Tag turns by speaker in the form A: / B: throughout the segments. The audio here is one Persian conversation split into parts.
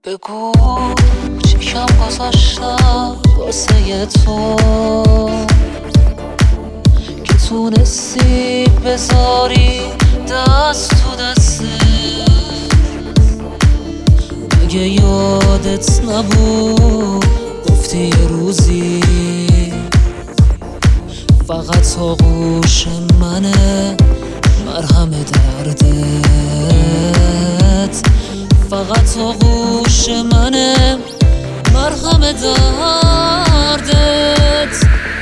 A: بگو چی کم گذاشتم واسه تو که تونستی بذاری دست تو دسته. مگه یادت نبود گفتی یه روزی فقط آغوش منه مرهم دردت، فقط آغوش منه مرهم دردت.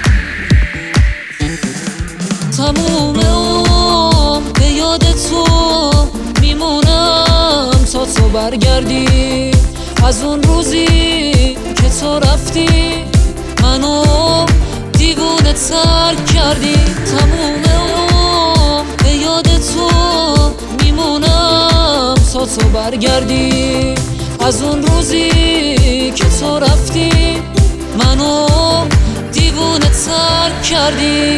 A: تموم عمر به یاد تو میمونم تا تو برگردی. از اون روزی که تو رفتی منو دیوونه تر کردی. تموم عمر به یاد تو میمونم تا تو برگردی. از اون روزی که تو رفتی منو دیوونه تر کردی.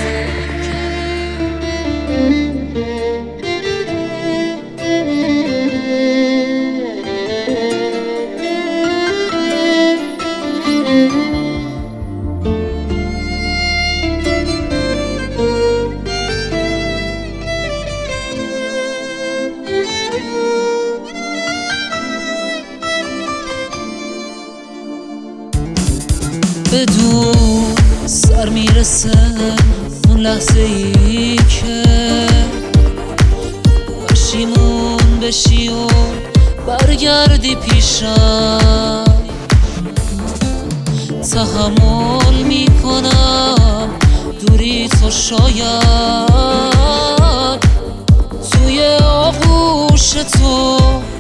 A: بدون سر میرسه اون لحظه ای که پشیمون بشی و برگردی پیشم. تحمل میکنم دوری تو شاید توی آغوش تو